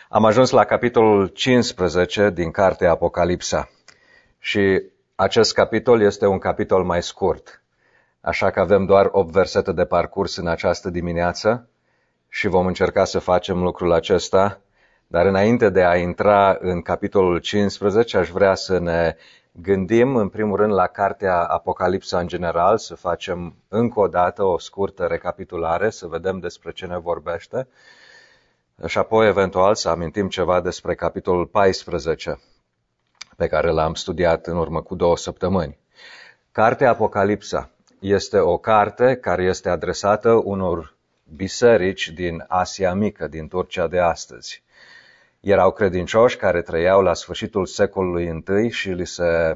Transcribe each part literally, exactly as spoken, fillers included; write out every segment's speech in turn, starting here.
Am ajuns la capitolul cincisprezece din cartea Apocalipsa și acest capitol este un capitol mai scurt, așa că avem doar opt versete de parcurs în această dimineață și vom încerca să facem lucrul acesta, dar înainte de a intra în capitolul cincisprezece aș vrea să ne gândim în primul rând la cartea Apocalipsa în general, să facem încă o dată o scurtă recapitulare, să vedem despre ce ne vorbește și apoi eventual să amintim ceva despre capitolul paisprezece, pe care l-am studiat în urmă cu două săptămâni. Cartea Apocalipsa este o carte care este adresată unor biserici din Asia Mică, din Turcia de astăzi. Erau credincioși care trăiau la sfârșitul secolului întâi și li se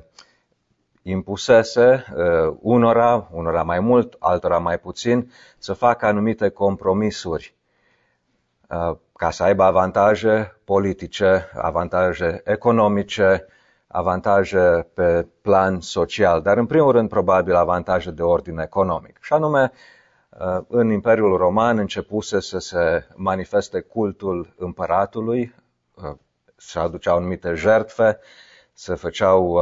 impusese uh, unora, unora mai mult, altora mai puțin, să facă anumite compromisuri uh, ca să aibă avantaje politice, avantaje economice, avantaje pe plan social, dar în primul rând probabil avantaje de ordin economic. Și anume, în Imperiul Roman începuse să se manifeste cultul împăratului, se aduceau anumite jertfe, se făceau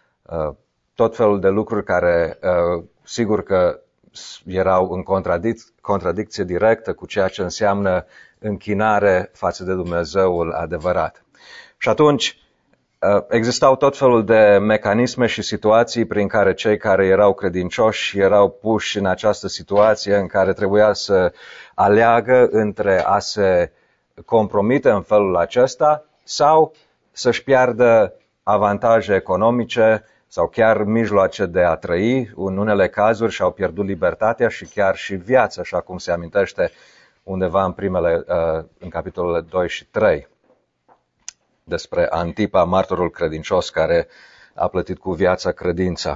tot felul de lucruri care sigur că erau în contradic- contradicție directă cu ceea ce înseamnă închinare față de Dumnezeul adevărat. Și atunci existau tot felul de mecanisme și situații prin care cei care erau credincioși erau puși în această situație în care trebuia să aleagă între a se compromite în felul acesta sau să-și piardă avantaje economice sau chiar mijloace de a trăi. În unele cazuri și-au pierdut libertatea și chiar și viața, așa cum se amintește undeva în primele, în capitolele doi și trei. Despre Antipa, martorul credincios care a plătit cu viața credința.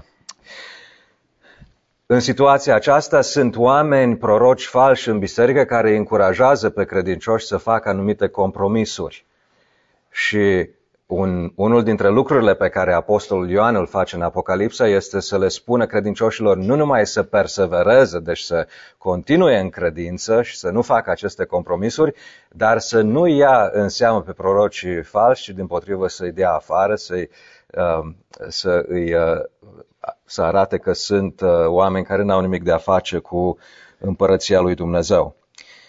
În situația aceasta sunt oameni, proroci falși în biserică care îi încurajează pe credincioși să facă anumite compromisuri. Și un, unul dintre lucrurile pe care apostolul Ioan îl face în Apocalipsa este să le spună credincioșilor nu numai să persevereze, deci să continue în credință și să nu facă aceste compromisuri, dar să nu ia în seamă pe prorocii falși, ci dimpotrivă să-i dea afară, să-i, să, îi, să arate că sunt oameni care n-au nimic de a face cu împărăția lui Dumnezeu.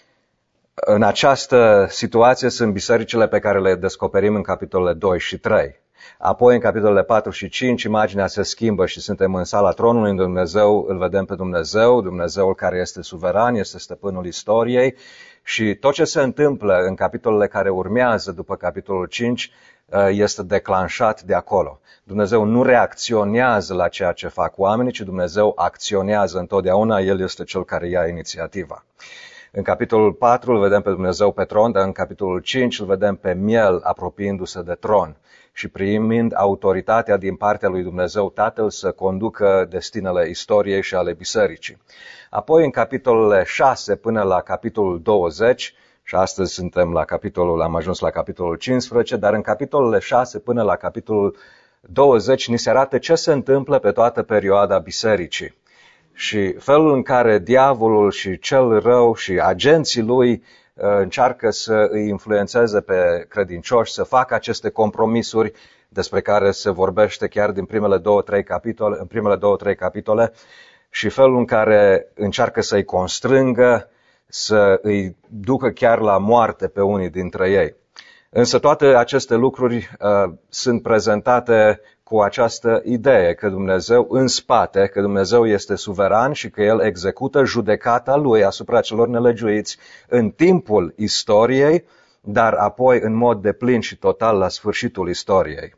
În această situație sunt bisericile pe care le descoperim în capitolele doi și trei. Apoi, în capitolele patru și cinci, imaginea se schimbă și suntem în sala tronului în Dumnezeu, îl vedem pe Dumnezeu, Dumnezeul care este suveran, este stăpânul istoriei și tot ce se întâmplă în capitolele care urmează după capitolul cinci este declanșat de acolo. Dumnezeu nu reacționează la ceea ce fac oamenii, ci Dumnezeu acționează întotdeauna, El este Cel care ia inițiativa. În capitolul patru îl vedem pe Dumnezeu pe tron, dar în capitolul cinci îl vedem pe miel apropiindu-se de tron și primind autoritatea din partea lui Dumnezeu Tatăl să conducă destinele istoriei și ale bisericii. Apoi în capitolele șase până la capitolul douăzeci, și astăzi suntem la capitolul, am ajuns la capitolul cincisprezece, dar în capitolele șase până la capitolul douăzeci ni se arată ce se întâmplă pe toată perioada bisericii. Și felul în care diavolul și cel rău și agenții lui încearcă să îi influențeze pe credincioși, să facă aceste compromisuri despre care se vorbește chiar din primele două, trei capitole, în primele două, trei capitole, și felul în care încearcă să îi constrângă, să îi ducă chiar la moarte pe unii dintre ei. Însă toate aceste lucruri uh, sunt prezentate cu această idee că Dumnezeu în spate, că Dumnezeu este suveran și că El execută judecata Lui asupra celor nelegiuiți în timpul istoriei, dar apoi în mod deplin și total la sfârșitul istoriei.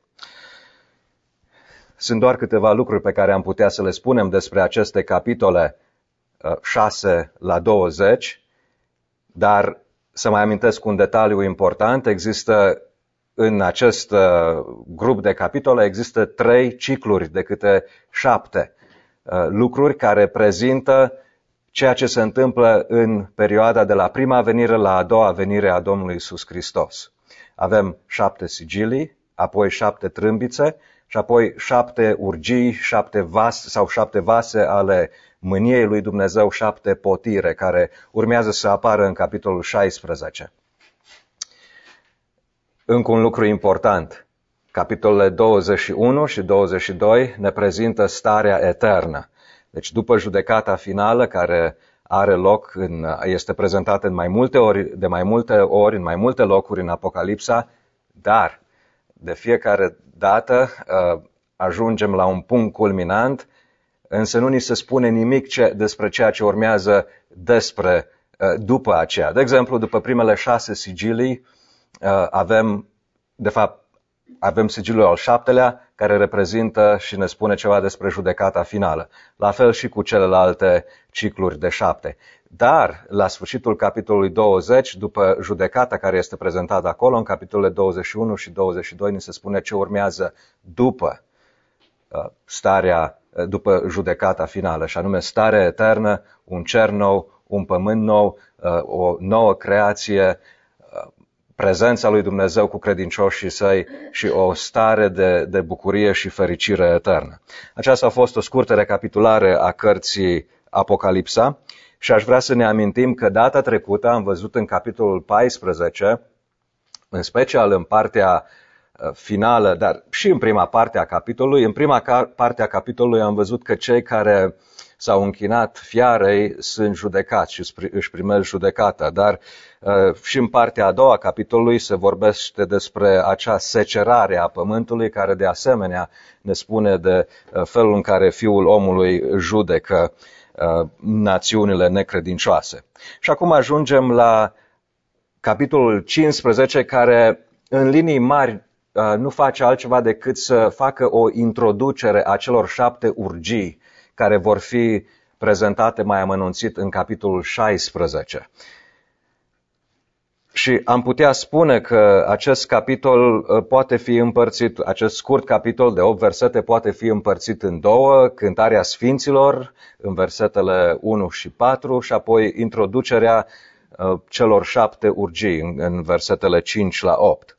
Sunt doar câteva lucruri pe care am putea să le spunem despre aceste capitole șase la douăzeci, dar să mai amintesc un detaliu important, există în acest grup de capitole există trei cicluri de câte șapte lucruri care prezintă ceea ce se întâmplă în perioada de la prima venire la a doua venire a Domnului Iisus Hristos. Avem șapte sigilii, apoi șapte trâmbițe și apoi șapte urgii, șapte vase sau șapte vase ale mâniei lui Dumnezeu, șapte potire care urmează să apară în capitolul șaisprezece. Încă un lucru important. Capitolele douăzeci și unu și douăzeci și doi ne prezintă starea eternă. Deci după judecata finală care are loc, în, este prezentată în mai multe ori, de mai multe ori, în mai multe locuri în Apocalipsa, dar de fiecare dată uh, ajungem la un punct culminant, însă nu ni se spune nimic ce, despre ceea ce urmează despre uh, după aceea. De exemplu, după primele șase sigilii, uh, avem, de fapt, avem sigiliul al șaptelea, care reprezintă și ne spune ceva despre judecata finală. La fel și cu celelalte cicluri de șapte. Dar, la sfârșitul capitolului douăzeci, după judecata care este prezentată acolo, în capitolele douăzeci și unu și douăzeci și doi, ni se spune ce urmează după uh, starea, uh, după judecata finală, și anume starea eternă, un cer nou, un pământ nou, uh, o nouă creație, prezența lui Dumnezeu cu credincioșii săi și o stare de, de bucurie și fericire eternă. Aceasta a fost o scurtă recapitulare a cărții Apocalipsa și aș vrea să ne amintim că data trecută am văzut în capitolul paisprezece, în special în partea finală, dar și în prima parte a capitolului. În prima parte a capitolului am văzut că cei care s-au închinat fiarei sunt judecați și își primesc judecata, dar uh, și în partea a doua a capitolului se vorbește despre acea secerare a pământului, care de asemenea ne spune de uh, felul în care Fiul omului judecă uh, națiunile necredincioase. Și acum ajungem la capitolul cincisprezece, care în linii mari uh, nu face altceva decât să facă o introducere a celor șapte urgii care vor fi prezentate mai amănunțit în capitolul șaisprezece. Și am putea spune că acest capitol poate fi împărțit, acest scurt capitol de opt versete poate fi împărțit în două, cântarea Sfinților în versetele unu și patru și apoi introducerea celor șapte urgii în versetele cinci la opt.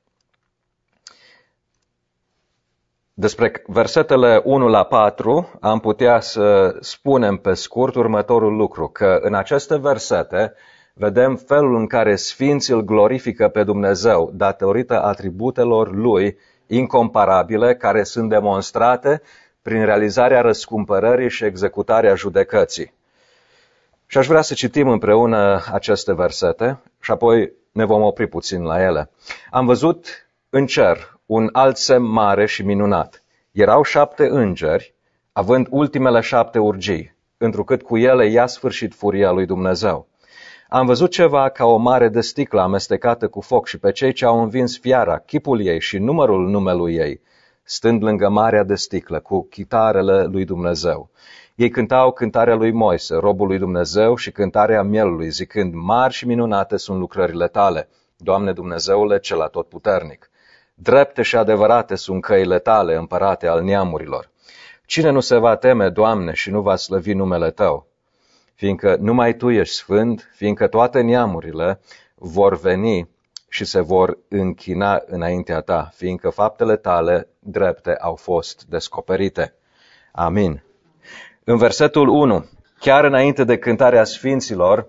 Despre versetele unu la patru am putea să spunem pe scurt următorul lucru, că în aceste versete vedem felul în care sfinții îl glorifică pe Dumnezeu datorită atributelor lui incomparabile, care sunt demonstrate prin realizarea răscumpărării și executarea judecății. Și aș vrea să citim împreună aceste versete și apoi ne vom opri puțin la ele. Am văzut în cer un alt semn mare și minunat. Erau șapte îngeri, având ultimele șapte urgii, întrucât cu ele ia sfârșit furia lui Dumnezeu. Am văzut ceva ca o mare de sticlă amestecată cu foc și pe cei ce au învins fiara, chipul ei și numărul numelui ei, stând lângă marea de sticlă, cu chitarele lui Dumnezeu. Ei cântau cântarea lui Moise, robul lui Dumnezeu, și cântarea mielului, zicând: mari și minunate sunt lucrările tale, Doamne Dumnezeule cel atotputernic. Drepte și adevărate sunt căile tale, împărate al neamurilor. Cine nu se va teme, Doamne, și nu va slăvi numele tău? Fiindcă numai tu ești sfânt, fiindcă toate neamurile vor veni și se vor închina înaintea ta, fiindcă faptele tale drepte au fost descoperite. Amin. În versetul unu, chiar înainte de cântarea Sfinților,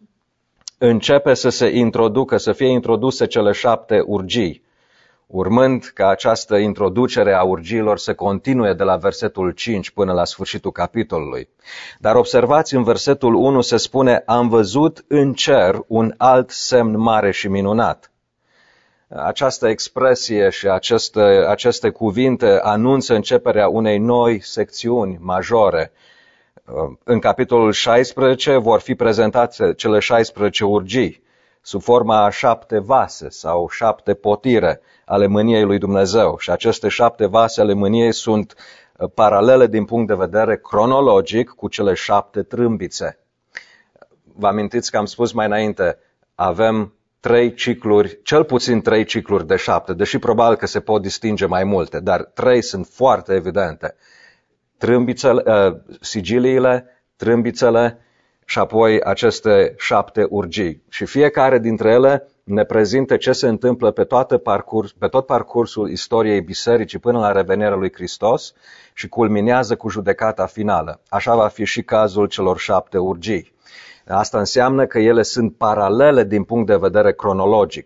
începe să se introducă, să fie introduse cele șapte urgii, urmând ca această introducere a urgiilor să continue de la versetul cinci până la sfârșitul capitolului. Dar observați, în versetul unu se spune: am văzut în cer un alt semn mare și minunat. Această expresie și aceste, aceste cuvinte anunță începerea unei noi secțiuni majore. În capitolul șaisprezece vor fi prezentate cele șaisprezece urgii, sub forma a șapte vase sau șapte potire ale mâniei lui Dumnezeu. Și aceste șapte vase ale mâniei sunt paralele din punct de vedere cronologic cu cele șapte trâmbițe. Vă amintiți că am spus mai înainte, avem trei cicluri, cel puțin trei cicluri de șapte, deși probabil că se pot distinge mai multe, dar trei sunt foarte evidente. Trâmbițele, uh, sigiliile, trâmbițele și apoi aceste șapte urgii. Și fiecare dintre ele ne prezintă ce se întâmplă pe, toată parcurs, pe tot parcursul istoriei bisericii până la revenirea lui Hristos și culminează cu judecata finală. Așa va fi și cazul celor șapte urgii. Asta înseamnă că ele sunt paralele din punct de vedere cronologic.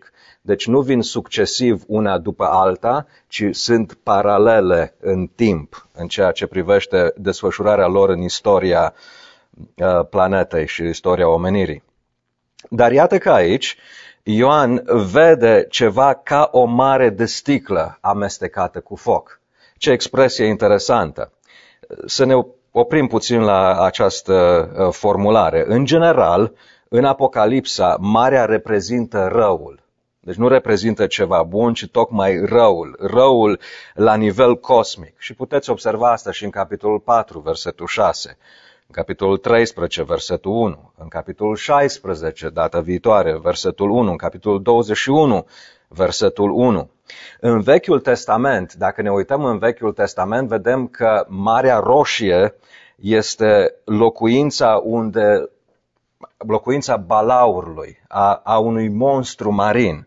Deci nu vin succesiv una după alta, ci sunt paralele în timp, în ceea ce privește desfășurarea lor în istoria planetei și istoria omenirii. Dar iată că aici Ioan vede ceva ca o mare de sticlă amestecată cu foc. Ce expresie interesantă! Să ne oprim puțin la această formulare. În general, în Apocalipsa, marea reprezintă răul. Deci nu reprezintă ceva bun, ci tocmai răul. Răul la nivel cosmic. Și puteți observa asta și în capitolul patru, versetul șase. În capitolul treisprezece, versetul unu, în capitolul șaisprezece, data viitoare, versetul unu, în capitolul douăzeci și unu, versetul unu. În Vechiul Testament, dacă ne uităm în Vechiul Testament, vedem că Marea Roșie este locuința unde, locuința balaurului, a, a unui monstru marin.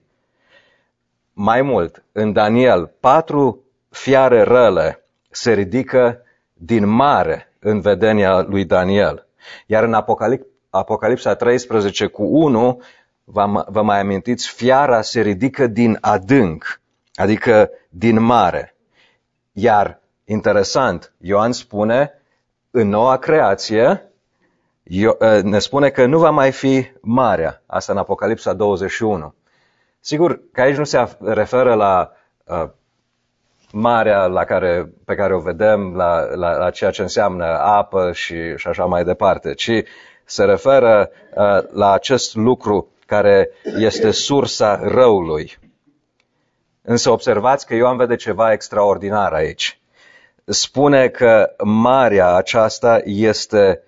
Mai mult, în Daniel, patru fiare rele se ridică din mare în vedenia lui Daniel. Iar în Apocalip- Apocalipsa treisprezece cu unu, vă, vă mai amintiți, fiara se ridică din adânc, adică din mare. Iar, interesant, Ioan spune, în noua creație, ne spune că nu va mai fi marea, asta în Apocalipsa douăzeci și unu. Sigur că aici nu se referă la uh, marea la care, pe care o vedem, la, la, la ceea ce înseamnă apă și, și așa mai departe, ci se referă uh, la acest lucru care este sursa răului. Însă observați că Ioan vede ceva extraordinar aici. Spune că marea aceasta este,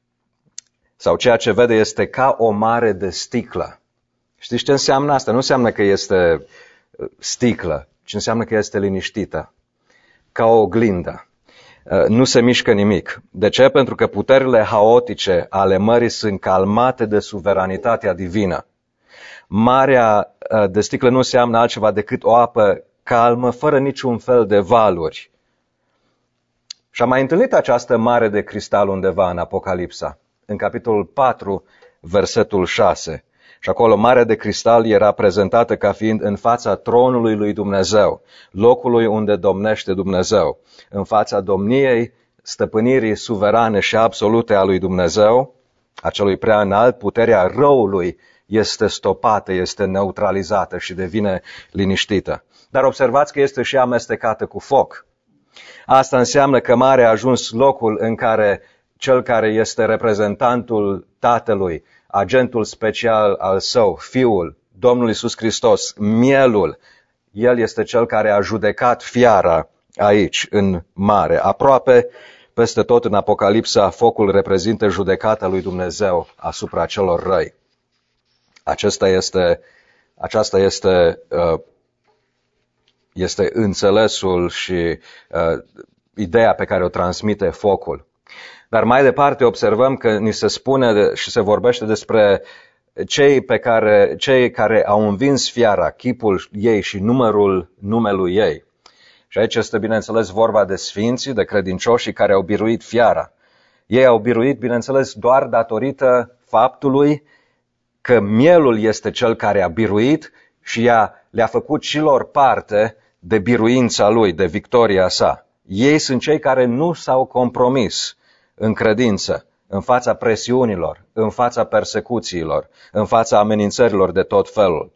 sau ceea ce vede este ca o mare de sticlă. Știți ce înseamnă asta? Nu înseamnă că este sticlă, ci înseamnă că este liniștită, ca o oglindă. Nu se mișcă nimic. De ce? Pentru că puterile haotice ale mării sunt calmate de suveranitatea divină. Marea de sticlă nu înseamnă altceva decât o apă calmă, fără niciun fel de valuri. Și am mai întâlnit această mare de cristal undeva în Apocalipsa, în capitolul patru, versetul șase. Și acolo marea de cristal era prezentată ca fiind în fața tronului lui Dumnezeu, locului unde domnește Dumnezeu, în fața domniei, stăpânirii suverane și absolute a lui Dumnezeu, a celui prea înalt, puterea răului este stopată, este neutralizată și devine liniștită. Dar observați că este și amestecată cu foc. Asta înseamnă că marea a ajuns locul în care cel care este reprezentantul Tatălui, agentul special al său, Fiul, Domnul Iisus Hristos, mielul, el este cel care a judecat fiara aici, în mare. Aproape peste tot în Apocalipsa, focul reprezintă judecata lui Dumnezeu asupra celor răi. Acesta este, aceasta este, este înțelesul și uh, ideea pe care o transmite focul. Dar mai departe observăm că ni se spune și se vorbește despre cei, pe care, cei care au învins fiara, chipul ei și numărul numelui ei. Și aici este, bineînțeles, vorba de sfinții, de credincioșii care au biruit fiara. Ei au biruit, bineînțeles, doar datorită faptului că mielul este cel care a biruit și ea le-a făcut și lor parte de biruința lui, de victoria sa. Ei sunt cei care nu s-au compromis în credință, în fața presiunilor, în fața persecuțiilor, în fața amenințărilor de tot felul.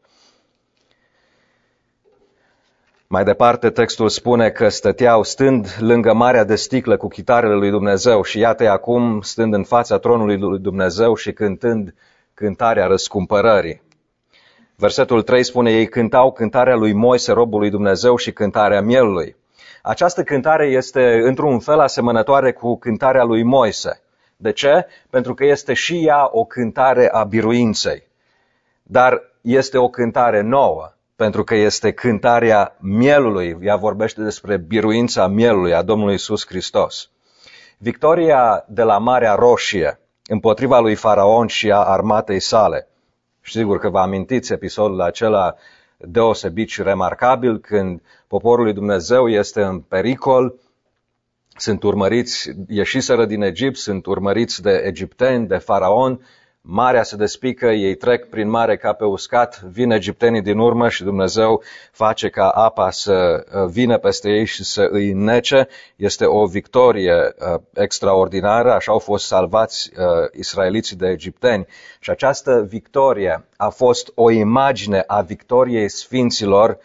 Mai departe, textul spune că stăteau stând lângă marea de sticlă cu chitarele lui Dumnezeu și iată acum stând în fața tronului lui Dumnezeu și cântând cântarea răscumpărării. Versetul trei spune, ei cântau cântarea lui Moise, robul lui Dumnezeu, și cântarea mielului. Această cântare este într-un fel asemănătoare cu cântarea lui Moise. De ce? Pentru că este și ea o cântare a biruinței. Dar este o cântare nouă, pentru că este cântarea mielului. Ea vorbește despre biruința mielului a Domnului Iisus Hristos. Victoria de la Marea Roșie împotriva lui Faraon și a armatei sale. Și sigur că vă amintiți episodul acela deosebit și remarcabil când poporul lui Dumnezeu este în pericol, sunt urmăriți, ieșiseră din Egipt, sunt urmăriți de egipteni, de Faraon, marea se despică, ei trec prin mare ca pe uscat, vin egiptenii din urmă și Dumnezeu face ca apa să vină peste ei și să îi nece. Este o victorie extraordinară, așa au fost salvați israeliții de egipteni. Și această victorie a fost o imagine a victoriei sfinților,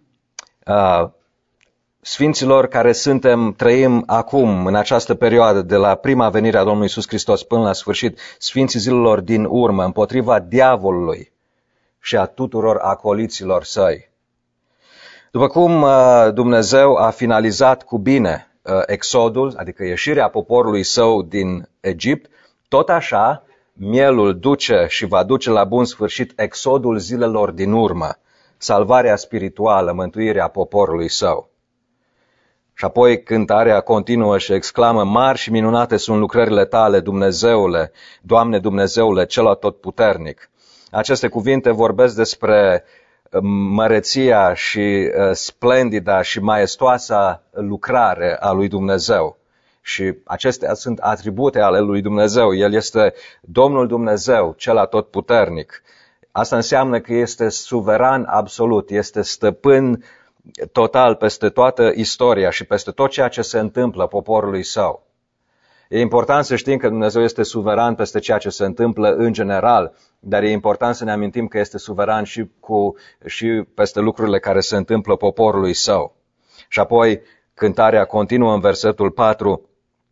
Sfinților care suntem, trăim acum, în această perioadă, de la prima venire a Domnului Iisus Hristos până la sfârșit, Sfinții zilelor din urmă, împotriva diavolului și a tuturor acoliților săi. După cum Dumnezeu a finalizat cu bine exodul, adică ieșirea poporului său din Egipt, tot așa mielul duce și va duce la bun sfârșit exodul zilelor din urmă, salvarea spirituală, mântuirea poporului său. Și apoi cântarea continuă și exclamă: mari și minunate sunt lucrările tale, Dumnezeule, Doamne Dumnezeule, cel atotputernic. Aceste cuvinte vorbesc despre măreția și splendida și maestoasa lucrare a lui Dumnezeu. Și acestea sunt atribute ale lui Dumnezeu. El este Domnul Dumnezeu, cel atotputernic. Asta înseamnă că este suveran absolut, este stăpân total peste toată istoria și peste tot ceea ce se întâmplă poporului său. E important să știm că Dumnezeu este suveran peste ceea ce se întâmplă în general, dar e important să ne amintim că este suveran și, cu, și peste lucrurile care se întâmplă poporului său. Și apoi cântarea continuă în versetul patru.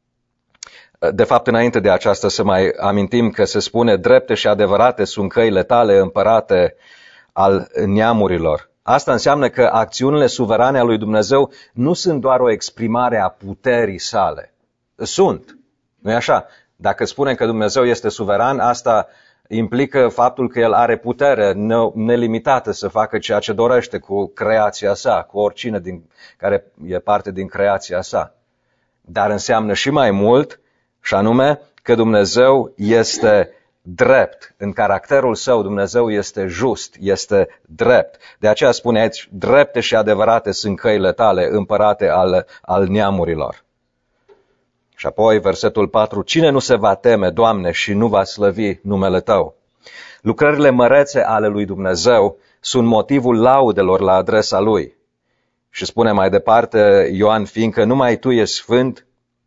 De fapt, înainte de aceasta să mai amintim că se spune: drepte și adevărate sunt căile tale, împărate al neamurilor. Asta înseamnă că acțiunile suverane ale lui Dumnezeu nu sunt doar o exprimare a puterii sale. Sunt, nu-i așa? Dacă spunem că Dumnezeu este suveran, asta implică faptul că El are putere nelimitată să facă ceea ce dorește cu creația sa, cu oricine din, care e parte din creația sa. Dar înseamnă și mai mult, și anume că Dumnezeu este drept. În caracterul său Dumnezeu este just, este drept. De aceea spune aici: drepte și adevărate sunt căile tale, împărate al, al neamurilor. Și apoi versetul patru: cine nu se va teme, Doamne, și nu va slăvi numele Tău? Lucrările mărețe ale lui Dumnezeu sunt motivul laudelor la adresa Lui. Și spune mai departe Ioan: fiindcă numai Tu ești sfânt.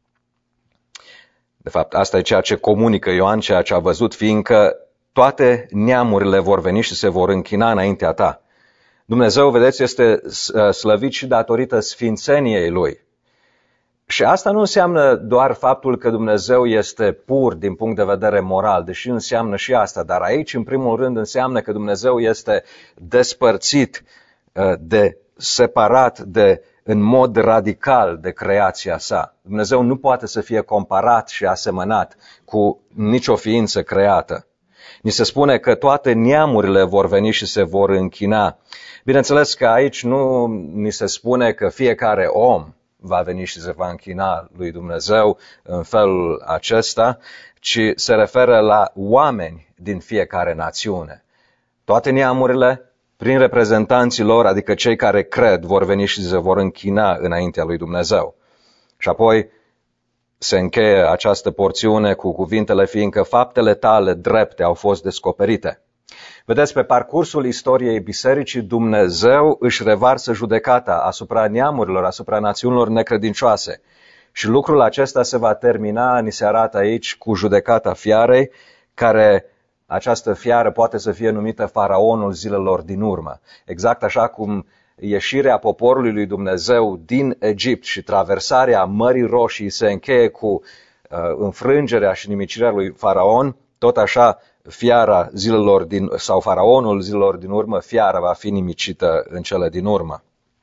De fapt, asta e ceea ce comunică Ioan, ceea ce a văzut, fiindcă toate neamurile vor veni și se vor închina înaintea Ta. Dumnezeu, vedeți, este slăvit și datorită sfințeniei Lui. Și asta nu înseamnă doar faptul că Dumnezeu este pur din punct de vedere moral, deși înseamnă și asta, dar aici, în primul rând, înseamnă că Dumnezeu este despărțit, de separat, de în mod radical de creația sa. Dumnezeu nu poate să fie comparat și asemănat cu nicio ființă creată. Ni se spune că toate neamurile vor veni și se vor închina. Bineînțeles că aici nu ni se spune că fiecare om va veni și se va închina lui Dumnezeu în felul acesta, ci se referă la oameni din fiecare națiune. Toate neamurile, prin reprezentanții lor, adică cei care cred, vor veni și se vor închina înaintea lui Dumnezeu. Și apoi se încheie această porțiune cu cuvintele: fiindcă faptele tale drepte au fost descoperite. Vedeți, pe parcursul istoriei bisericii, Dumnezeu își revarsă judecata asupra neamurilor, asupra națiunilor necredincioase. Și lucrul acesta se va termina, ni se arată aici, cu judecata fiarei, care această fiară poate să fie numită faraonul zilelor din urmă. Exact așa cum ieșirea poporului lui Dumnezeu din Egipt și traversarea Mării Roșii se încheie cu uh, înfrângerea și nimicirea lui Faraon, tot așa fiara zilelor din, sau faraonul zilelor din urmă, fiara va fi nimicită în cele din urmă.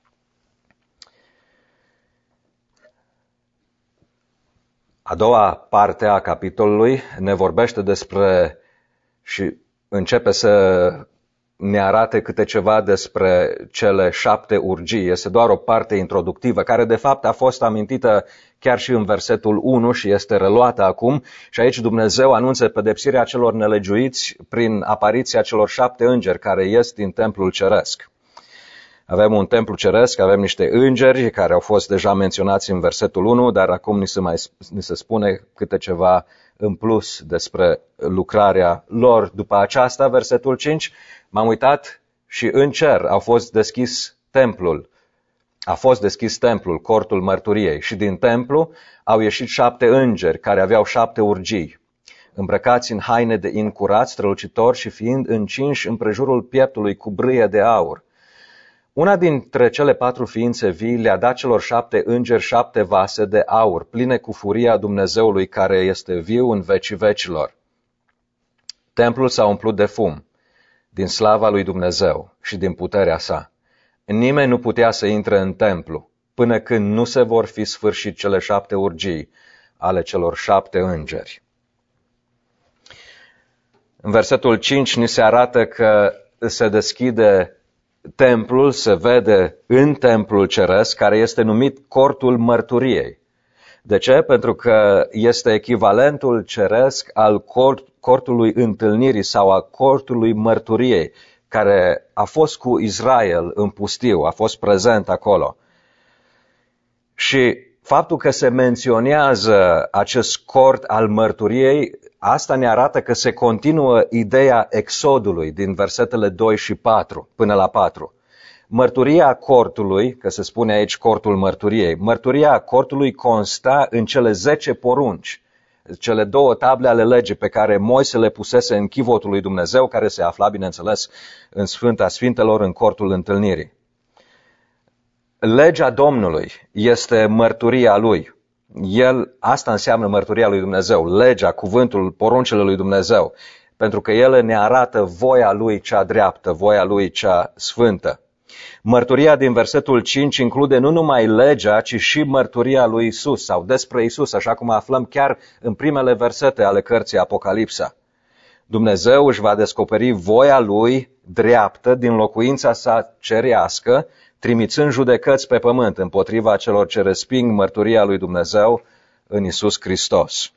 A doua parte a capitolului ne vorbește despre și începe să ne arate câte ceva despre cele șapte urgii. Este doar o parte introductivă, care de fapt a fost amintită chiar și în versetul unu și este reluată acum. Și aici Dumnezeu anunță pedepsirea celor nelegiuiți prin apariția celor șapte îngeri care ies din templul ceresc. Avem un templu ceresc, avem niște îngeri care au fost deja menționați în versetul unu, dar acum ni se, mai, ni se spune câte ceva în plus despre lucrarea lor. După aceasta, versetul cinci, m-am uitat și în cer a fost deschis templul. A fost deschis templul, cortul mărturiei, și din templu au ieșit șapte îngeri care aveau șapte urgii, îmbrăcați în haine de in curat, strălucitori și fiind încinși împrejurul pieptului cu brâie de aur. Una dintre cele patru ființe vii le-a dat celor șapte îngeri șapte vase de aur, pline cu furia Dumnezeului care este viu în vecii vecilor. Templul s-a umplut de fum, din slava lui Dumnezeu și din puterea sa. Nimeni nu putea să intre în templu, până când nu se vor fi sfârșit cele șapte urgii ale celor șapte îngeri. În versetul cinci ni se arată că se deschide templul, se vede în templul ceresc, care este numit cortul mărturiei. De ce? Pentru că este echivalentul ceresc al cort, cortului întâlnirii sau al cortului mărturiei, care a fost cu Israel în pustiu, a fost prezent acolo. Și faptul că se menționează acest cort al mărturiei, asta ne arată că se continuă ideea exodului din versetele doi și patru până la patru. Mărturia cortului, că se spune aici cortul mărturiei, mărturia cortului consta în cele zece porunci, cele două table ale legii pe care Moise le pusese în chivotul lui Dumnezeu, care se afla, bineînțeles, în Sfânta Sfintelor, în cortul întâlnirii. Legea Domnului este mărturia lui. El, asta înseamnă mărturia lui Dumnezeu, legea, cuvântul, poruncile lui Dumnezeu, pentru că ele ne arată voia lui cea dreaptă, voia lui cea sfântă. Mărturia din versetul cinci include nu numai legea, ci și mărturia lui Isus sau despre Isus, așa cum aflăm chiar în primele versete ale cărții Apocalipsa. Dumnezeu își va descoperi voia lui dreaptă din locuința sa cerească, trimițând judecăți pe pământ împotriva celor ce resping mărturia lui Dumnezeu în Isus Hristos.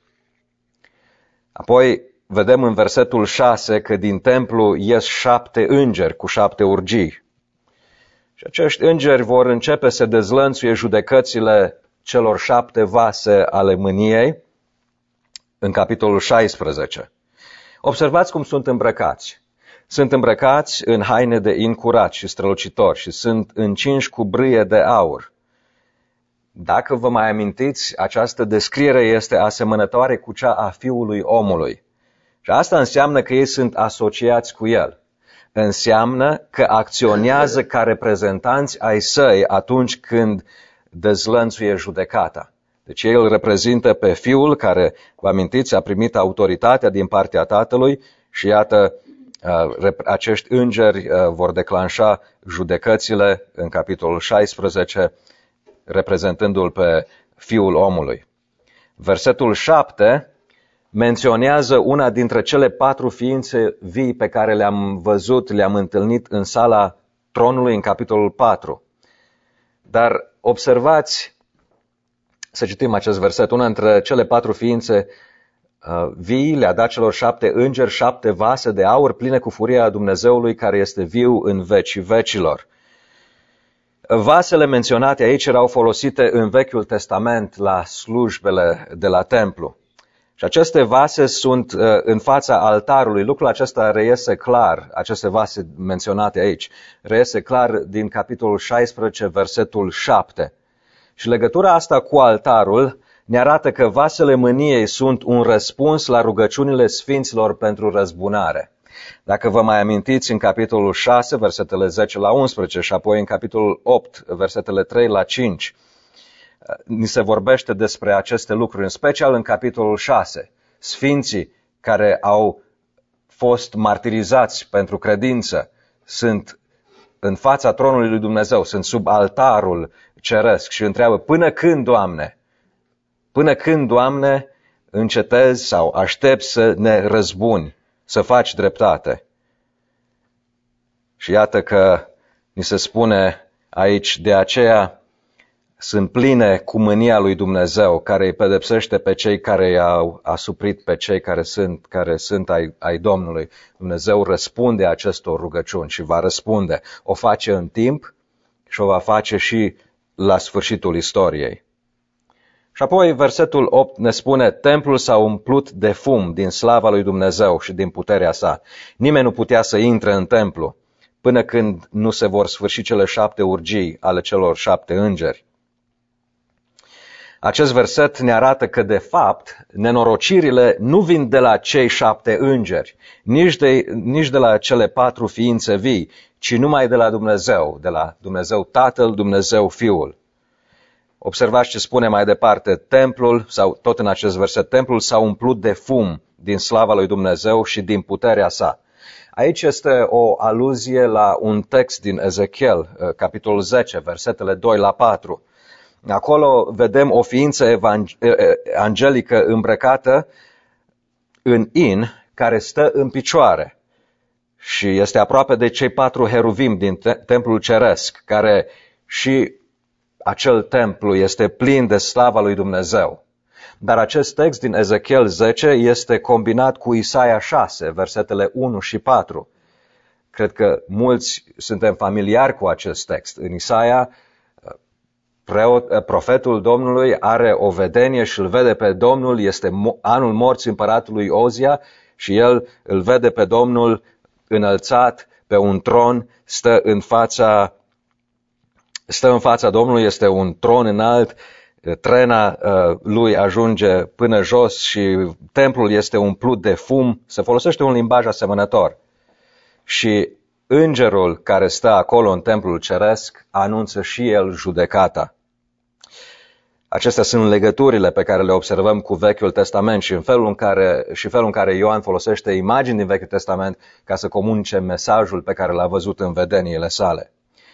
Apoi vedem în versetul șase că din templu ies șapte îngeri cu șapte urgii. Și acești îngeri vor începe să dezlănțuie judecățile celor șapte vase ale mâniei în capitolul șaisprezece. Observați cum sunt îmbrăcați. Sunt îmbrăcați în haine de in curat și strălucitori și sunt încinși cu brâie de aur. Dacă vă mai amintiți, această descriere este asemănătoare cu cea a Fiului Omului. Și asta înseamnă că ei sunt asociați cu El. Înseamnă că acționează ca reprezentanți ai săi atunci când dezlănțuie judecata. Deci ei îl reprezintă pe Fiul care, vă amintiți, a primit autoritatea din partea Tatălui și iată, acești îngeri vor declanșa judecățile în capitolul șaisprezece, reprezentându-l pe Fiul omului. Versetul șapte menționează una dintre cele patru ființe vii pe care le-am văzut, le-am întâlnit în sala tronului în capitolul patru. Dar observați, să citim acest verset, una dintre cele patru ființe vii le-a dat celor șapte îngeri șapte vase de aur pline cu furia Dumnezeului care este viu în vecii vecilor. Vasele menționate aici erau folosite în Vechiul Testament la slujbele de la templu. Și aceste vase sunt în fața altarului. Lucrul acesta reiese clar, aceste vase menționate aici, reiese clar din capitolul șaisprezece, versetul șapte. Și legătura asta cu altarul ne arată că vasele mâniei sunt un răspuns la rugăciunile sfinților pentru răzbunare. Dacă vă mai amintiți, în capitolul șase, versetele zece la unsprezece și apoi în capitolul opt, versetele trei la cinci, ni se vorbește despre aceste lucruri, în special în capitolul șase. Sfinții care au fost martirizați pentru credință sunt în fața tronului lui Dumnezeu, sunt sub altarul ceresc și întreabă, până când, Doamne? Până când, Doamne, încetezi sau aștepți să ne răzbuni, să faci dreptate? Și iată că ni se spune aici, de aceea sunt pline cu mânia lui Dumnezeu, care îi pedepsește pe cei care i-au asuprit pe cei care sunt, care sunt ai, ai Domnului. Dumnezeu răspunde acestor rugăciuni și va răspunde. O face în timp și o va face și la sfârșitul istoriei. Și apoi versetul opt ne spune, templul s-a umplut de fum din slava lui Dumnezeu și din puterea sa. Nimeni nu putea să intre în templu până când nu se vor sfârși cele șapte urgii ale celor șapte îngeri. Acest verset ne arată că, de fapt, nenorocirile nu vin de la cei șapte îngeri, nici de, nici de la cele patru ființe vii, ci numai de la Dumnezeu, de la Dumnezeu Tatăl, Dumnezeu Fiul. Observați ce spune mai departe, templul, sau tot în acest verset, templul s-a umplut de fum din slava lui Dumnezeu și din puterea sa. Aici este o aluzie la un text din Ezechiel, capitolul zece, versetele doi la patru. Acolo vedem o ființă angelică îmbrăcată în in, care stă în picioare și este aproape de cei patru heruvim din templul ceresc, care și acel templu este plin de slava lui Dumnezeu. Dar acest text din Ezechiel zece este combinat cu Isaia șase, versetele unu și patru. Cred că mulți suntem familiari cu acest text. În Isaia, preot, profetul Domnului are o vedenie și îl vede pe Domnul, este anul morții împăratului Ozia și el îl vede pe Domnul înălțat pe un tron, stă în fața, stă în fața Domnului, este un tron înalt, trena uh, lui ajunge până jos și templul este umplut de fum, se folosește un limbaj asemănător. Și îngerul care stă acolo în templul ceresc anunță și el judecata. Acestea sunt legăturile pe care le observăm cu Vechiul Testament și, în felul în care, și felul în care Ioan folosește imagini din Vechiul Testament ca să comunice mesajul pe care l-a văzut în vedeniile sale.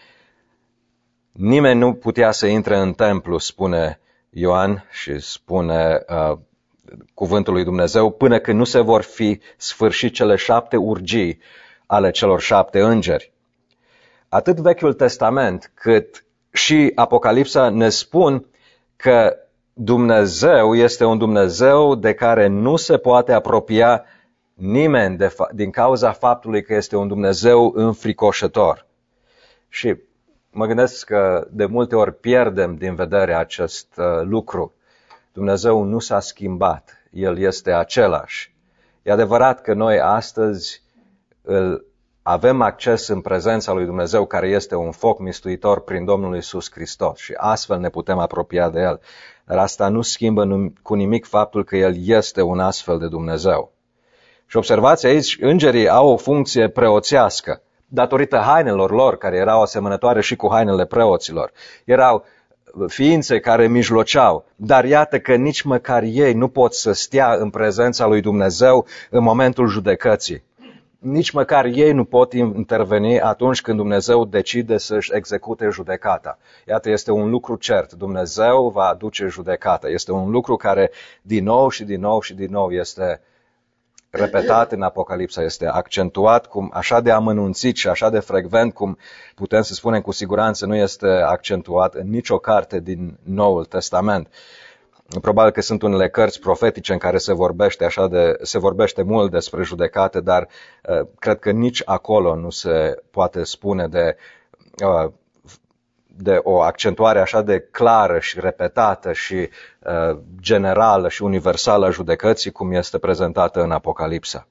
Nimeni nu putea să intre în templu, spune Ioan și spune uh, cuvântul lui Dumnezeu, până când nu se vor fi sfârșit cele șapte urgii ale celor șapte îngeri. Atât Vechiul Testament cât și Apocalipsa ne spun că Dumnezeu este un Dumnezeu de care nu se poate apropia nimeni de fa- din cauza faptului că este un Dumnezeu înfricoșător. Și mă gândesc că de multe ori pierdem din vedere acest uh, lucru. Dumnezeu nu s-a schimbat, El este același. E adevărat că noi astăzi îl avem acces în prezența lui Dumnezeu, care este un foc mistuitor prin Domnul Iisus Hristos și astfel ne putem apropia de El. Dar asta nu schimbă cu nimic faptul că El este un astfel de Dumnezeu. Și observați aici, îngerii au o funcție preoțească, datorită hainelor lor, care erau asemănătoare și cu hainele preoților. Erau ființe care mijloceau, dar iată că nici măcar ei nu pot să stea în prezența lui Dumnezeu în momentul judecății. Nici măcar ei nu pot interveni atunci când Dumnezeu decide să-și execute judecata. Iată, este un lucru cert. Dumnezeu va aduce judecata. Este un lucru care din nou și din nou și din nou este repetat în Apocalipsa, este accentuat cum așa de amănunțit și așa de frecvent cum putem să spunem cu siguranță nu este accentuat în nicio carte din Noul Testament. Probabil că sunt unele cărți profetice în care se vorbește, așa de, se vorbește mult despre judecate, dar uh, cred că nici acolo nu se poate spune de, uh, de o accentuare așa de clară și repetată și uh, generală și universală a judecății cum este prezentată în Apocalipsa.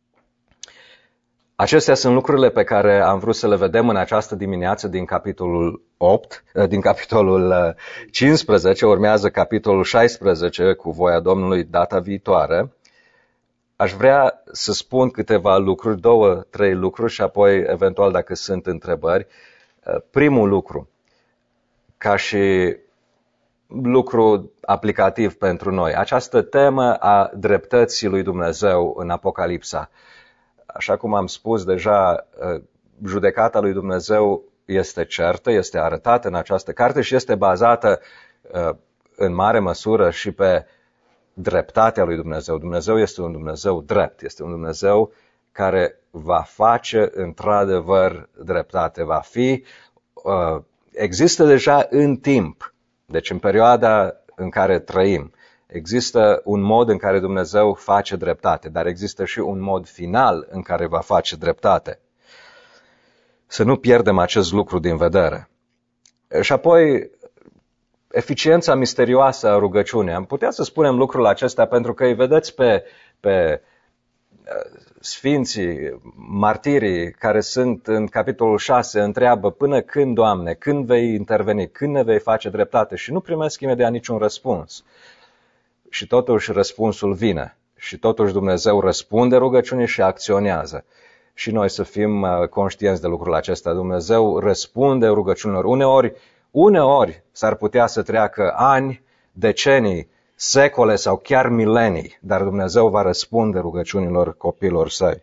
Acestea sunt lucrurile pe care am vrut să le vedem în această dimineață din capitolul opt, din capitolul cincisprezece, urmează capitolul șaisprezece cu voia Domnului data viitoare. Aș vrea să spun câteva lucruri, două, trei lucruri și apoi eventual dacă sunt întrebări. Primul lucru, ca și lucru aplicativ pentru noi, această temă a dreptății lui Dumnezeu în Apocalipsa. Așa cum am spus deja, judecata lui Dumnezeu este certă, este arătată în această carte și este bazată în mare măsură și pe dreptatea lui Dumnezeu. Dumnezeu este un Dumnezeu drept, este un Dumnezeu care va face într-adevăr dreptate, va fi, există deja în timp, deci în perioada în care trăim. Există un mod în care Dumnezeu face dreptate, dar există și un mod final în care va face dreptate. Să nu pierdem acest lucru din vedere. Și apoi, eficiența misterioasă a rugăciunii. Am putea să spunem lucrul acesta pentru că îi vedeți pe, pe sfinții, martirii care sunt în capitolul șase, întreabă până când, Doamne, când vei interveni, când ne vei face dreptate și nu primesc imediat niciun răspuns. Și totuși răspunsul vine și totuși Dumnezeu răspunde rugăciunii și acționează. Și noi să fim conștienți de lucrul acesta. Dumnezeu răspunde rugăciunilor. Uneori, uneori s-ar putea să treacă ani, decenii, secole sau chiar milenii, dar Dumnezeu va răspunde rugăciunilor copiilor săi.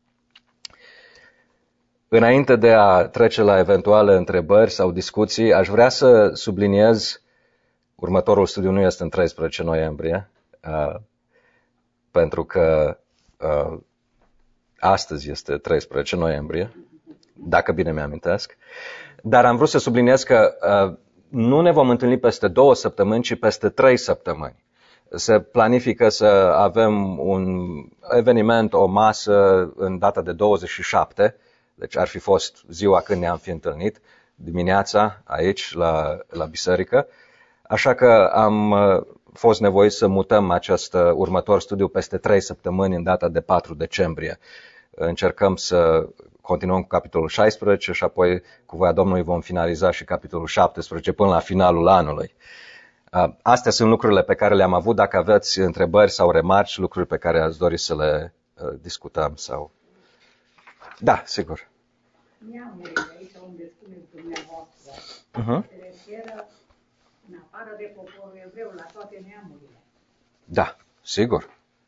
Înainte de a trece la eventuale întrebări sau discuții, aș vrea să subliniez, următorul studiu nu este în treisprezece noiembrie, uh, pentru că uh, astăzi este treisprezece noiembrie, dacă bine mi-amintesc, dar am vrut să subliniez că uh, nu ne vom întâlni peste două săptămâni, ci peste trei săptămâni. Se planifică să avem un eveniment, o masă în data de douăzeci și șapte, deci ar fi fost ziua când ne-am fi întâlnit, dimineața aici la, la biserică, așa că am fost nevoit să mutăm acest următor studiu peste trei săptămâni în data de patru decembrie. Încercăm să continuăm cu capitolul șaisprezece și apoi cu voia Domnului vom finaliza și capitolul șaptesprezece până la finalul anului. Astea sunt lucrurile pe care le-am avut. Dacă aveți întrebări sau remarci, lucruri pe care ați dori să le uh, discutăm sau... Da, sigur. Neamurile aici unde spuneți dumneavoastră, Uh-huh. se referă în afară de poporul evreu la toate neamurile. Da, sigur.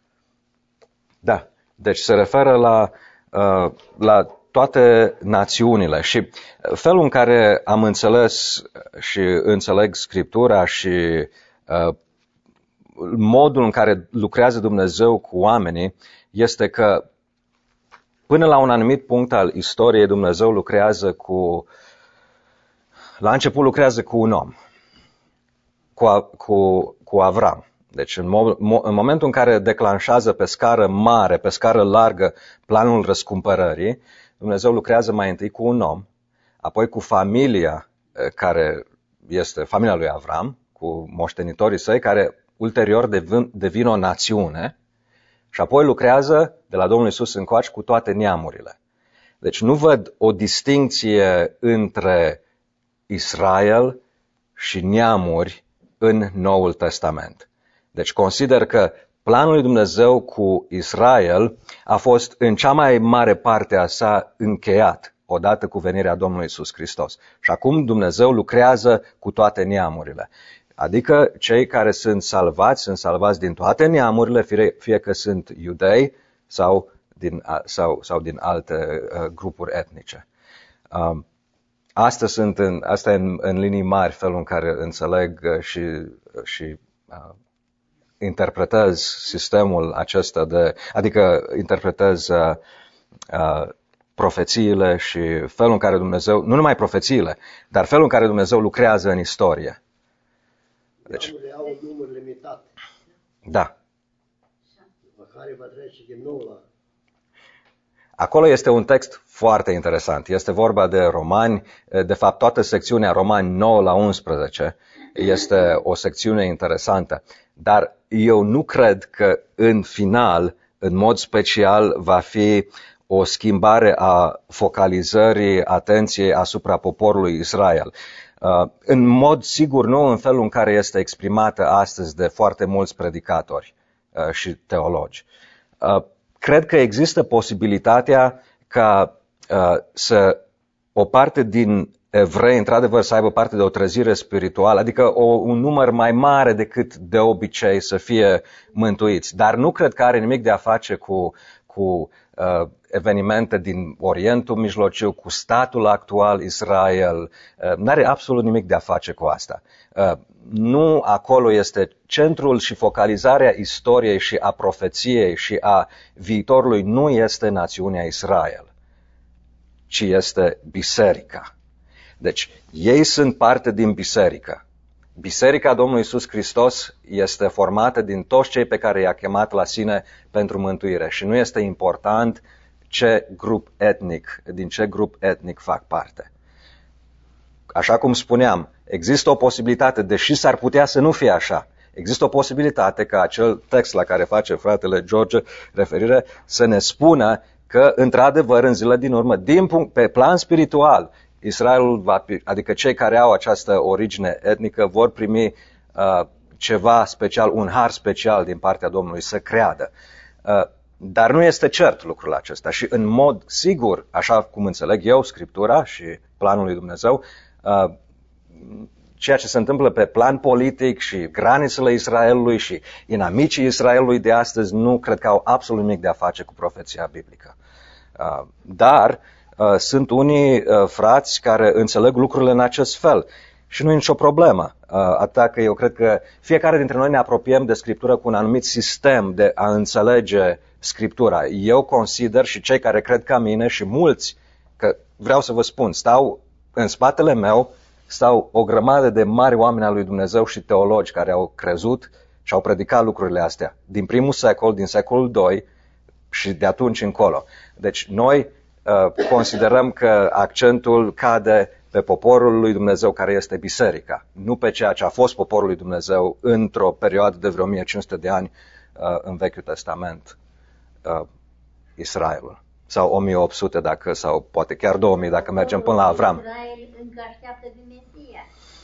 Da, deci se referă la, uh, la toate națiunile și felul în care am înțeles și înțeleg Scriptura și uh, modul în care lucrează Dumnezeu cu oamenii este că până la un anumit punct al istoriei Dumnezeu lucrează cu, la început lucrează cu un om, cu, cu, cu Avram. Deci în, mo- în momentul în care declanșează pe scară mare, pe scară largă planul răscumpărării, Dumnezeu lucrează mai întâi cu un om, apoi cu familia care este familia lui Avram, cu moștenitorii săi, care ulterior devin, devin o națiune, și apoi lucrează de la Domnul Iisus încoace cu toate neamurile. Deci nu văd o distincție între Israel și neamuri în Noul Testament. Deci consider că planul lui Dumnezeu cu Israel a fost în cea mai mare parte a sa încheiat odată cu venirea Domnului Iisus Hristos. Și acum Dumnezeu lucrează cu toate neamurile. Adică cei care sunt salvați, sunt salvați din toate neamurile, fie, fie că sunt iudei sau din, sau, sau din alte uh, grupuri etnice. Uh, Astea sunt în, asta e în, în linii mari felul în care înțeleg și, și uh, interpretez sistemul acesta de, adică interpretez uh, uh, profețiile și felul în care Dumnezeu, nu numai profețiile, dar felul în care Dumnezeu lucrează în istorie. Deci, au un număr limitat. Da. După care va trece din nou la... Acolo este un text foarte interesant. Este vorba de Romani, de fapt toată secțiunea Romani nouă la unsprezece este o secțiune interesantă, dar eu nu cred că în final, în mod special, va fi o schimbare a focalizării atenției asupra poporului Israel. În mod sigur nu în felul în care este exprimată astăzi de foarte mulți predicatori și teologi. Cred că există posibilitatea ca uh, să o parte din evrei, într-adevăr, să aibă parte de o trezire spirituală, adică o, un număr mai mare decât de obicei să fie mântuiți. Dar nu cred că are nimic de a face cu, cu uh, evenimente din Orientul Mijlociu, cu statul actual Israel. Uh, n-are absolut nimic de a face cu asta. Uh, Nu acolo este centrul și focalizarea istoriei și a profeției și a viitorului, nu este națiunea Israel, ci este biserica. Deci, ei sunt parte din biserică. Biserica Domnului Iisus Hristos este formată din toți cei pe care i-a chemat la sine pentru mântuire și nu este important ce grup etnic, din ce grup etnic fac parte. Așa cum spuneam, Există o posibilitate, deși s-ar putea să nu fie așa, există o posibilitate ca acel text la care face fratele George referire să ne spună că, într-adevăr, în zilele din urmă, din punct, pe plan spiritual, Israelul, va, adică cei care au această origine etnică, vor primi uh, ceva special, un har special din partea Domnului să creadă. Uh, dar nu este cert lucrul acesta și în mod sigur, așa cum înțeleg eu Scriptura și planul lui Dumnezeu, uh, ceea ce se întâmplă pe plan politic și granițele Israelului și inamicii Israelului de astăzi nu cred că au absolut nimic de a face cu profeția biblică. Uh, dar uh, sunt unii uh, frați care înțeleg lucrurile în acest fel și nu e nicio problemă. Uh, atâta că eu cred că fiecare dintre noi ne apropiem de Scriptură cu un anumit sistem de a înțelege Scriptura. Eu consider și cei care cred ca mine și mulți, că vreau să vă spun, stau în spatele meu, stau o grămadă de mari oameni al lui Dumnezeu și teologi care au crezut și au predicat lucrurile astea din primul secol, din secolul doi și de atunci încolo. Deci noi uh, considerăm că accentul cade pe poporul lui Dumnezeu care este biserica, nu pe ceea ce a fost poporul lui Dumnezeu într-o perioadă de vreo o mie cinci sute de ani uh, în Vechiul Testament, uh, Israelul. Sau o mie opt sute dacă, sau poate chiar două mii dacă mergem până la Avram. Israel încă așteaptă de Mesia.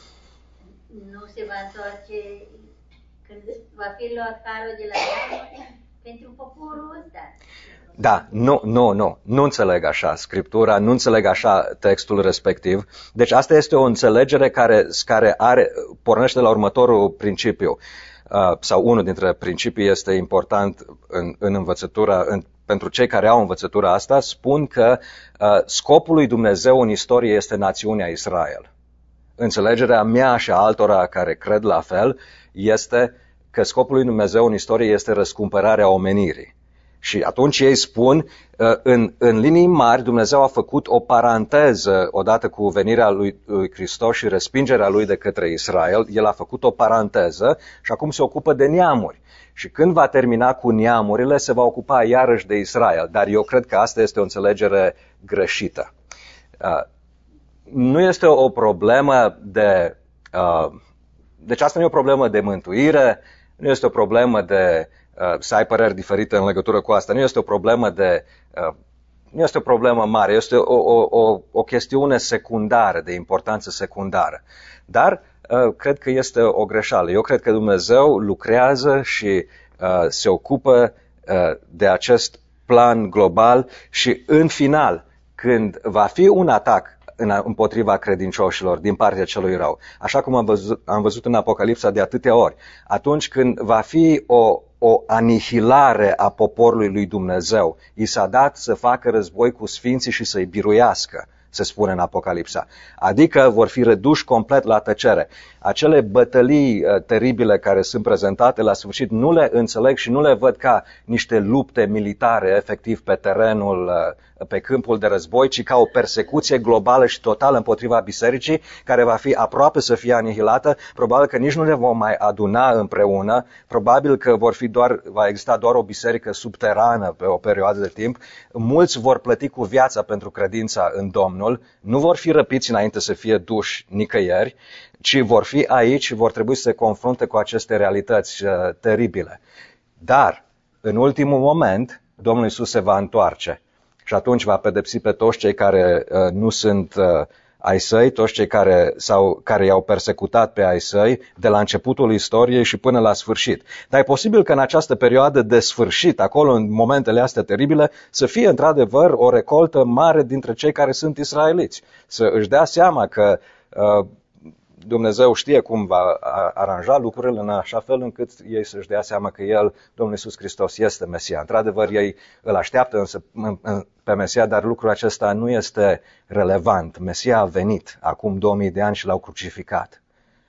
Nu se va întoarce când va fi luat carul de la neamuri pentru poporul ăsta. Da, nu, nu, nu, nu înțeleg așa Scriptura, nu înțeleg așa textul respectiv. Deci asta este o înțelegere care, care are, pornește la următorul principiu. Uh, sau unul dintre principii este important în, în învățătura, în, pentru cei care au învățătura asta, spun că uh, scopul lui Dumnezeu în istorie este națiunea Israel. Înțelegerea mea și a altora care cred la fel este că scopul lui Dumnezeu în istorie este răscumpărarea omenirii. Și atunci ei spun, în, în linii mari, Dumnezeu a făcut o paranteză odată cu venirea lui, lui Hristos și respingerea lui de către Israel. El a făcut o paranteză și acum se ocupă de neamuri. Și când va termina cu neamurile, se va ocupa iarăși de Israel. Dar eu cred că asta este o înțelegere greșită. Nu este o problemă de... Deci asta nu e o problemă de mântuire, nu este o problemă de... să ai păreri diferite în legătură cu asta. Nu este o problemă de, nu este o problemă mare, este o, o, o, o chestiune secundară, de importanță secundară. Dar cred că este o greșeală. Eu cred că Dumnezeu lucrează și uh, se ocupă uh, de acest plan global și în final, când va fi un atac împotriva credincioșilor din partea celui rău, așa cum am văzut, am văzut în Apocalipsa de atâtea ori, atunci când va fi o o anihilare a poporului lui Dumnezeu. I s-a dat să facă război cu sfinții și să-i biruiască, se spune în Apocalipsa. Adică vor fi reduși complet la tăcere. Acele bătălii uh, teribile care sunt prezentate la sfârșit nu le înțeleg și nu le văd ca niște lupte militare efectiv pe terenul, uh, pe câmpul de război, ci ca o persecuție globală și totală împotriva bisericii, care va fi aproape să fie anihilată. Probabil că nici nu ne vom mai aduna împreună, probabil că vor fi doar, va exista doar o biserică subterană pe o perioadă de timp. Mulți vor plăti cu viața pentru credința în Domnul, nu vor fi răpiți înainte să fie duși nicăieri, ci vor fi aici și vor trebui să se confrunte cu aceste realități uh, teribile. Dar, în ultimul moment, Domnul Iisus se va întoarce și atunci va pedepsi pe toți cei care uh, nu sunt uh, ai săi, toți cei care, sau, care i-au persecutat pe ai săi de la începutul istoriei și până la sfârșit. Dar e posibil că în această perioadă de sfârșit, acolo în momentele astea teribile, să fie într-adevăr o recoltă mare dintre cei care sunt israeliți. Să își dea seama că uh, Dumnezeu știe cum va aranja lucrurile în așa fel încât ei să-și dea seama că El, Domnul Iisus Hristos, este Mesia. Într-adevăr, ei îl așteaptă însă pe Mesia, dar lucrul acesta nu este relevant. Mesia a venit acum două mii de ani și l-au crucificat.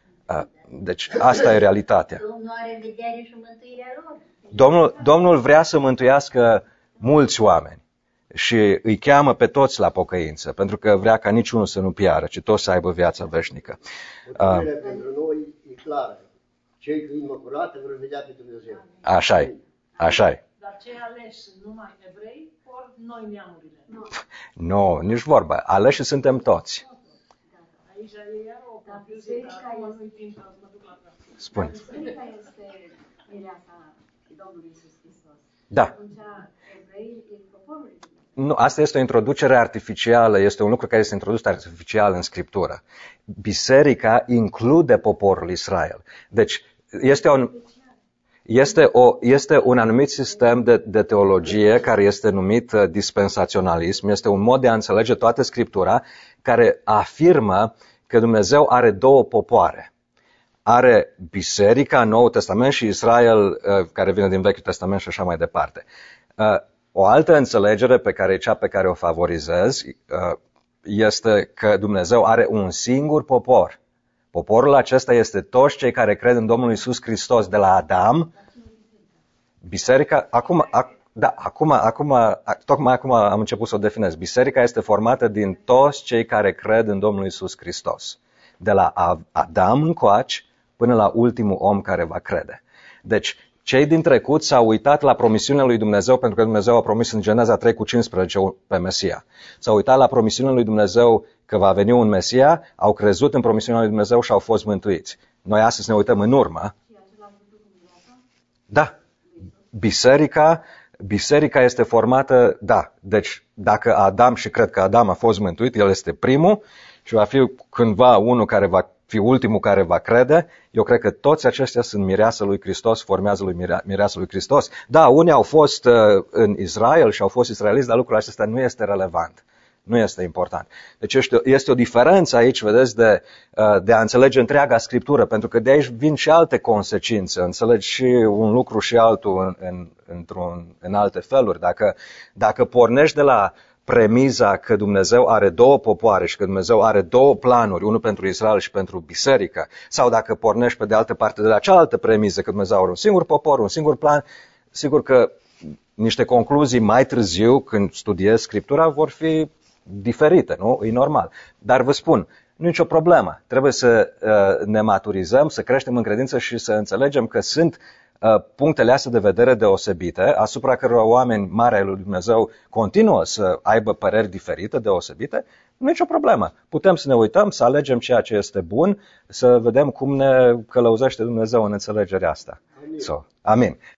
Deci asta e realitatea. Domnul are vedere și mântuirea lor. Domnul, Domnul vrea să mântuiască mulți oameni și îi cheamă pe toți la pocăință, pentru că vrea ca niciunul să nu piară, ci toți să aibă viața veșnică. Mântuirea pentru noi e clară. Cei cu inimă curată vor vedea pe Dumnezeu. Așa-i, așa-i. Dar cei aleși sunt numai evrei, ori noi neamurile? Nu, nici vorba. Aleși suntem toți. Aici e iar o Dar biserica este... Spune. Biserica este mireasa Domnului Iisus Hristos. Da. Atunci, evreii e poporul lui Dumnezeu. Nu, asta este o introducere artificială, este un lucru care este introdus artificial în Scriptură. Biserica include poporul Israel. Deci, este un... Este, o, este un anumit sistem de, de teologie care este numit uh, dispensaționalism. Este un mod de a înțelege toată Scriptura care afirmă că Dumnezeu are două popoare. Are Biserica în Noul Testament și Israel uh, care vine din Vechiul Testament și așa mai departe. Uh, o altă înțelegere pe care e cea pe care o favorizez uh, este că Dumnezeu are un singur popor. Poporul acesta este toți cei care cred în Domnul Iisus Hristos de la Adam. Biserica, acum, ac, da, acum, acum, tocmai acum am început să o definez. Biserica este formată din toți cei care cred în Domnul Iisus Hristos. De la Adam încoace până la ultimul om care va crede. Deci, cei din trecut s-au uitat la promisiunea lui Dumnezeu, pentru că Dumnezeu a promis în Geneza trei cu cincisprezece pe Mesia. S-au uitat la promisiunea lui Dumnezeu că va veni un Mesia, au crezut în promisiunea lui Dumnezeu și au fost mântuiți. Noi astăzi ne uităm în urmă. Da. Biserica, biserica este formată, da. Deci, dacă Adam, și cred că Adam a fost mântuit, el este primul și va fi cândva unul care va fi ultimul care va crede, eu cred că toți aceștia sunt mireasa lui Hristos, formează lui mirea, mireasa lui Hristos. Da, unii au fost uh, în Israel și au fost israeliți, dar lucrul acesta nu este relevant. Nu este important. Deci este, este o diferență aici, vedeți, de, uh, de a înțelege întreaga Scriptură, pentru că de aici vin și alte consecințe. Înțelegi și un lucru și altul în, în, într-un, în alte feluri. Dacă, dacă pornești de la premiza că Dumnezeu are două popoare și că Dumnezeu are două planuri, unul pentru Israel și pentru biserică, sau dacă pornești pe de altă parte de la cealaltă premiză că Dumnezeu are un singur popor, un singur plan, sigur că niște concluzii mai târziu, când studiezi Scriptura, vor fi diferite, nu? E normal. Dar vă spun, nu e nicio problemă. Trebuie să uh, ne maturizăm, să creștem în credință și să înțelegem că sunt punctele astea de vedere deosebite, asupra cărora oameni mari ai lui Dumnezeu continuă să aibă păreri diferite, deosebite, nu e nicio problemă. Putem să ne uităm, să alegem ceea ce este bun, să vedem cum ne călăuzește Dumnezeu în înțelegerea asta. Amin. So, amin.